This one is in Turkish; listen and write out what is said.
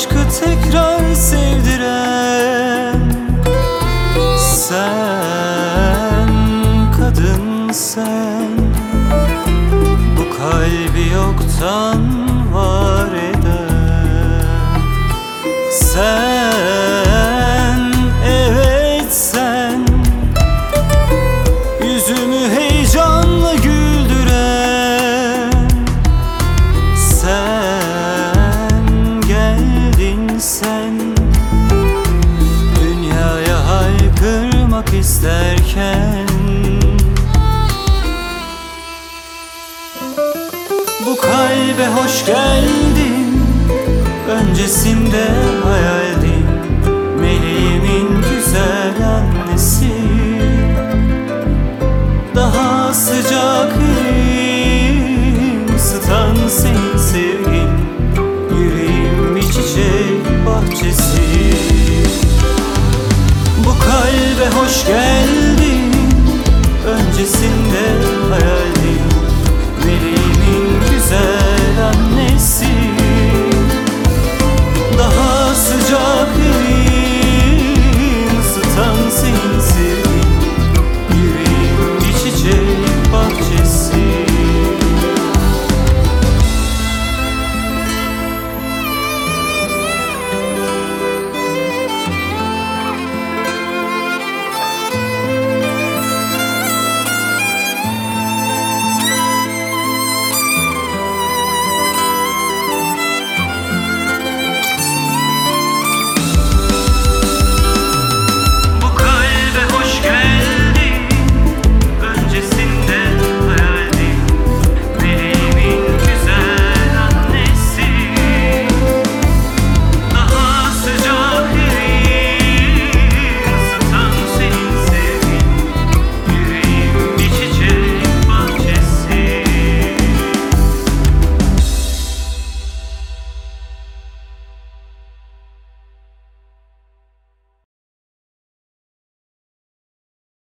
aşkı tekrar sevdiren sen, kadın sen. Bu kalbi yoktan var eden sen, evet sen. Yüzümü heyecanla güldüren sen, geldin sen. Dünyaya haykırmak isterken bu kalbe hoş geldin. Öncesinde hayal